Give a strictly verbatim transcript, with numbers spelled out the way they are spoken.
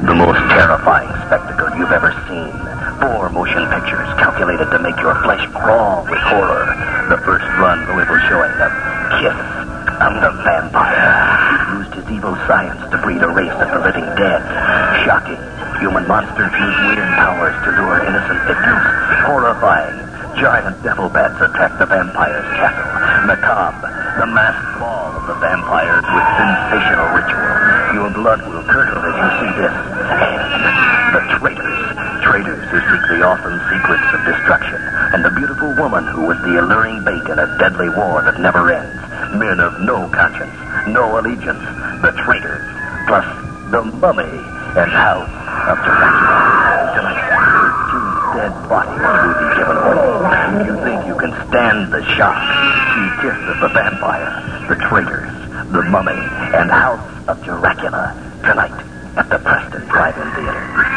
The most terrifying spectacle you've ever seen. Four motion pictures calculated to make your flesh crawl with horror. The first run, the little showing of Kiss of the Vampire. He used his evil science to breed a race of the living dead. Shocking. Human monsters use weird powers to lure innocent victims. Horrifying. Giant devil bats attack the vampire's castle. Macabre. The masked ball of the vampires with sensational ritual. Your blood will curdle as you see this. And the traitors. Traitors who seek the awesome secrets of destruction. And the beautiful woman who was the alluring bait in a deadly war that never ends. Men of no conscience, no allegiance. The traitors. Plus the Mummy and House of Dracula. Tonight, thirteen dead bodies will be given away. You think you can stand the shock? See Kiss of the Vampire, the Traitors, the Mummy, and House of Dracula tonight at the Preston Drive-In Theater.